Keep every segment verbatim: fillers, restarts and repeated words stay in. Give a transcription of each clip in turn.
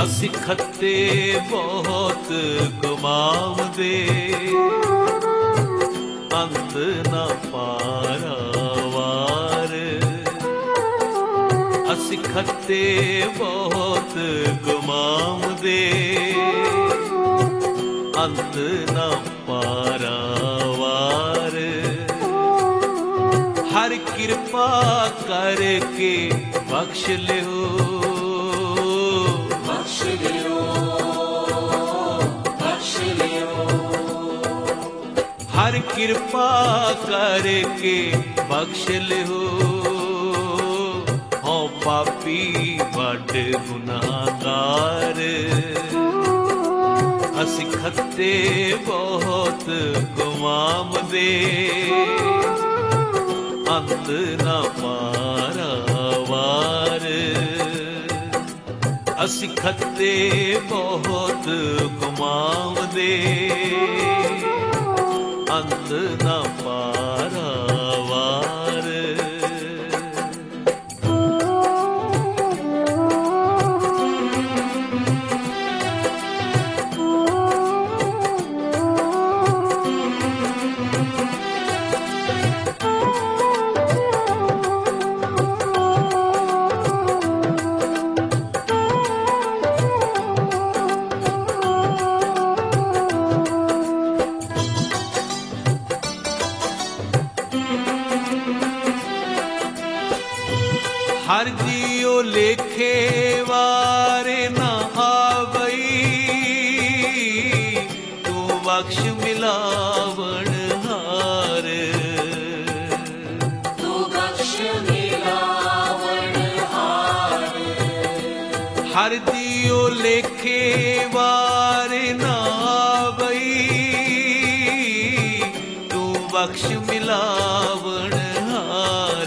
ਅਸੀਂ ਖੱਤੇ ਬਹੁਤ ਕਮਾਉਂਦੇ, ਅੰਤ ਨਾ ਪਾਰਾਵਾਰ। ਅਸੀਂ ਖੱਤੇ ਬਹੁਤ ਕਮਾਉਂਦੇ, ਅੰਤ ਨਾ ਪਾਰਾਵਾਰ। ਹਰ ਕਿਰਪਾ ਕਰਕੇ ਬਖਸ਼ ਲਿਓ, ਬਖਸ਼ ਲਿਓ, ਬਖਸ਼ ਲਿਓ। ਹਰ ਕਿਰਪਾ ਕਰਕੇ ਬਖਸ਼ ਲਿਓ, ਹਉ ਪਾਪੀ ਵੱਡ ਗੁਨਾਹਗਾਰ। ਅਸੀਂ ਖੱਤੇ ਬਹੁਤ ਕਮਾਉਂਦੇ, ਅੰਤ ਨਾ ਪਾਰਾਵਾਰ। ਅਸੀਂ ਖੱਤੇ ਬਹੁਤ ਕਮਾਉਂਦੇ, ਅੰਤ ਨਾ ਪਾਰਾਵਾਰ। ਹਰ ਜੀਉ ਲੇਖੇ ਵਾਰੇ ਨਾ ਆਵਈ, ਤੂੰ ਬਖਸ਼ ਮਿਲਾਵਣ ਹਾਰ। ਤੂੰ ਬਖਸ਼ ਮਿਲਾਵਣ ਹਾਰ। ਹਰ ਜੀਉ ਲੇਖੇ ਵਾਰੇ ਨਾ ਆਵਈ, ਤੂੰ ਬਖਸ਼ ਮਿਲਾਵਣ ਹਾਰ।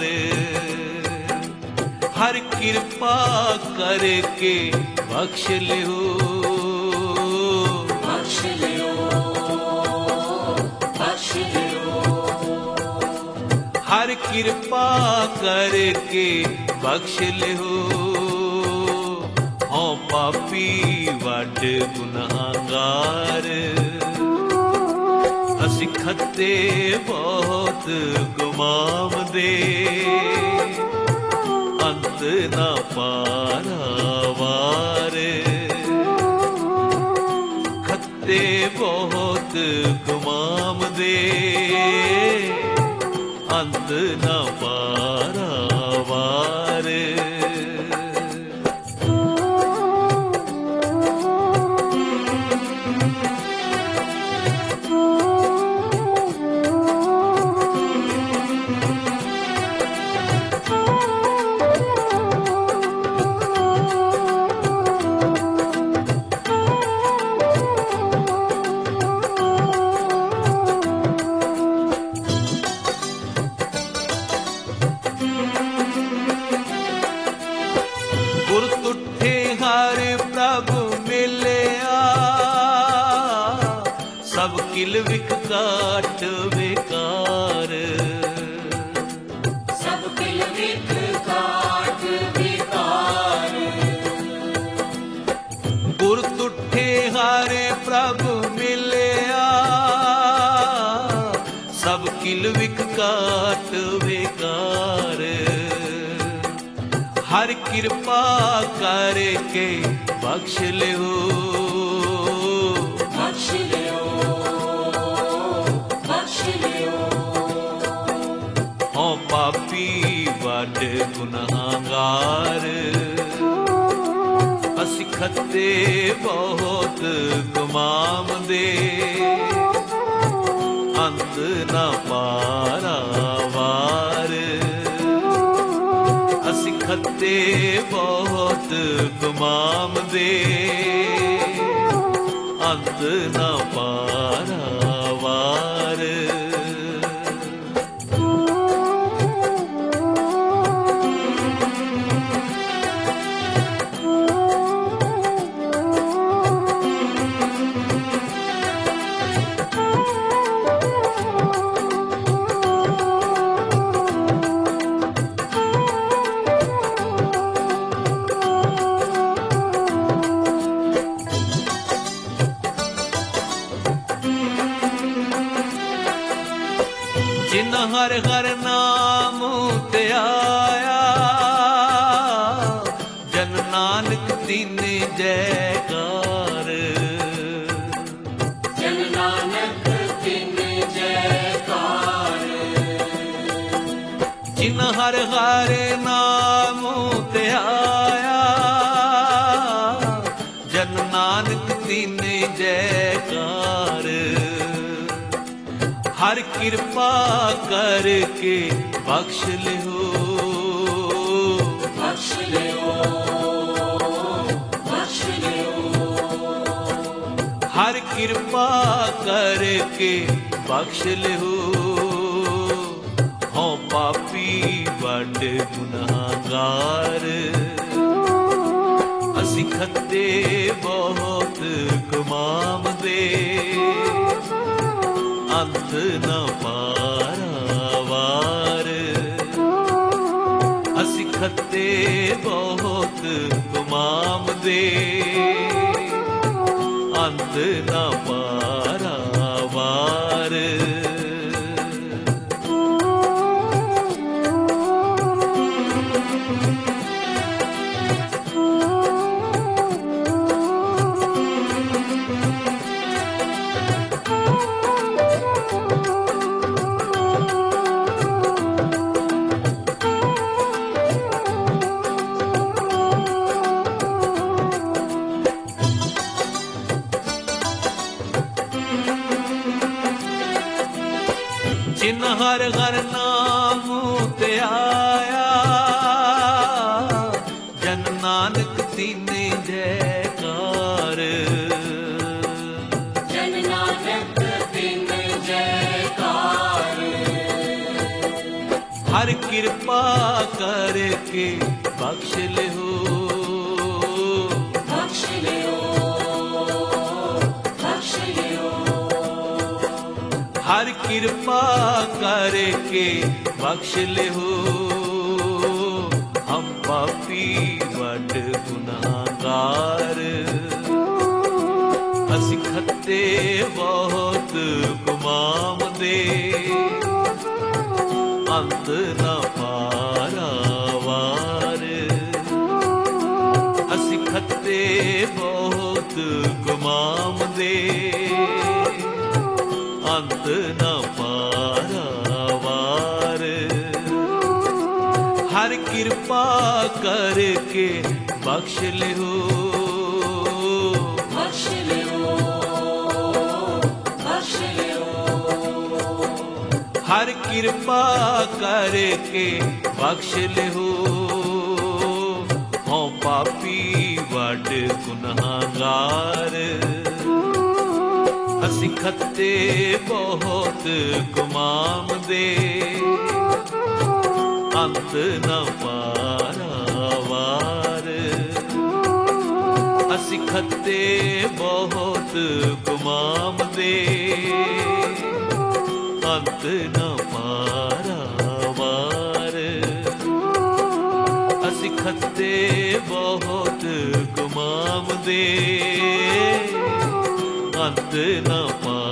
ਹਰ ਕਿਰਪਾ ਕਰਕੇ ਬਖਸ਼ ਲਿਓ, ਬਖਸ਼ ਲਿਓ, ਬਖਸ਼ ਲਿਓ। ਹਰ ਕਿਰਪਾ ਕਰਕੇ ਬਖਸ਼ ਲਿਓ, ਹਉ ਪਾਪੀ ਵੱਡ ਗੁਨਾਹਗਾਰ। ਅਸੀਂ ਖੱਤੇ ਬਹੁਤ ਕਮਾਉਂਦੇ, ਅੰਤ ਨਾ ਪਾਰਾਵਾਰ। ਖੱਤੇ ਬਹੁਤ ਕਮਾਉਂਦੇ, ਅੰਤ ਨਾ ਪਾਰਾਵਾਰ। ਗੁਰ ਤੁਠੇ ਹਰ ਪ੍ਰਭ ਮਿਲਿਆ, ਸਭ ਕਿਲ ਵਿਕ ਕਾਟ ਬੇਕਾਰ। ਸਭ ਕਿਲ ਵਿਕ ਕਾਟ ਬੇਕਾਰ। ਗੁਰ ਤੁਠੇ ਹਰ ਪ੍ਰਭ ਮਿਲਿਆ, ਸਭ ਕਿਲ ਵਿਕ ਕਾਟ ਬੇਕਾਰ। ਹਰ ਕਿਰਪਾ ਕਰਕੇ ਬਖਸ਼ ਲਿਓ, ਬਖਸ਼ ਲਿਓ, ਬਖਸ਼ ਲਿਓ। ਹਉ ਪਾਪੀ ਵੱਡ ਗੁਨਾਹਗਾਰ। ਅਸੀਂ ਖੱਤੇ ਬਹੁਤ ਕਮਾਉਂਦੇ, ਅੰਤ ਨਾ ਪਾਰਾਵਾਰ। ਅਸੀਂ ਖੱਤੇ ਬਹੁਤ ਕਮਾਉਂਦੇ, ਅੰਤ ਨਾ ਪਾਰਾਵਾਰ। ਹਰ ਹਰ ਨਾਮ ਤੇ ਆਇਆ, ਜਨ ਨਾਨਕ ਦੀਨੇ ਜੈਕਾਰ। ਜਨ ਨਾਨਕ ਦੀਨੇ ਜੈਕਾਰ। ਜਿਨ ਹਰ ਹਰ ਨਾਮ ਤੇ ਆਇਆ, ਜਨ ਨਾਨਕ ਦੀਨੇ ਜੈਕਾਰ। ਹਰ ਕਿਰਪਾ ਕਰਕੇ ਬਖਸ਼ ਲਿਓ, ਬਖਸ਼ ਲਿਓ, ਬਖਸ਼ ਲਿਓ। ਹਰ ਕਿਰਪਾ ਕਰਕੇ ਬਖਸ਼ ਲਿਓ। ਹਉ ਪਾਪੀ ਵੱਡ ਗੁਨਾਹਗਾਰ, ਅਸੀਂ ਖੱਤੇ ਬਹੁਤ ਕਮਾਉਂਦੇ, ਅੰਤ ਨ ਪਾਰਾਵਾਰ। ਅਸੀਂ ਖੱਤੇ ਬਹੁਤ ਕਮਾਉਂਦੇ, ਅੰਤ ਨ ਪਾਰਾਵਾਰ। ਜਿਨ ਹਰ ਹਰ ਨਾਮ ਤੇ ਆਇਆ, ਜਨ ਨਾਨਕ ਦੀਨੇ ਜੈਕਾਰ। ਜਨ ਨਾਨਕ ਦੀਨੇ ਜੈਕਾਰ। ਹਰ ਕਿਰਪਾ ਕਰਕੇ ਬਖਸ਼ ਲਿਓ, ਬਖਸ਼ ਲਿਓ, ਬਖਸ਼ ਲਿਓ। ਹਰ ਕਿਰਪਾ ਕਰਕੇ ਬਖਸ਼ ਲਿਓ। ਹਮ ਪਾਪੀ ਵੱਡ ਗੁਨਾਹਗਾਰ, ਅਸੀਂ ਖੱਤੇ ਬਹੁਤ ਕਮਾਉਂਦੇ, ਅੰਤ ਨ ਪਾਰਾਵਾਰ। ਅਸੀਂ ਖੱਤੇ ਬਹੁਤ ਕਮਾਉਂਦੇ, ਅੰਤ ਨ ਪਾਰਾਵਾਰ। ਹਰ ਕਿਰਪਾ ਕਰਕੇ ਬਖਸ਼ ਲਿਓ, ਬਖਸ਼ ਲਿਓ, ਬਖਸ਼ ਲਿਓ। ਹਰ ਕਿਰਪਾ ਕਰਕੇ ਬਖਸ਼ ਲਿਓ। ਹਉ ਪਾਪੀ ਵੱਡ ਗੁਨਾਹਗਾਰ, ਅਸੀਂ ਖੱਤੇ ਬਹੁਤ ਕਮਾਉਂਦੇ, ਅੰਤ ਨ ਪਾਰਾਵਾਰ। ਅਸੀਂ ਖੱਤੇ ਬਹੁਤ ਕਮਾਉਂਦੇ, ਅੰਤ ਨ ਪਾਰਾਵਾਰ। ਅਸੀਂ ਖੱਤੇ ਬਹੁਤ ਕਮਾਉਂਦੇ, ਅੰਤ ਨ ਪਾਰਾਵਾਰ।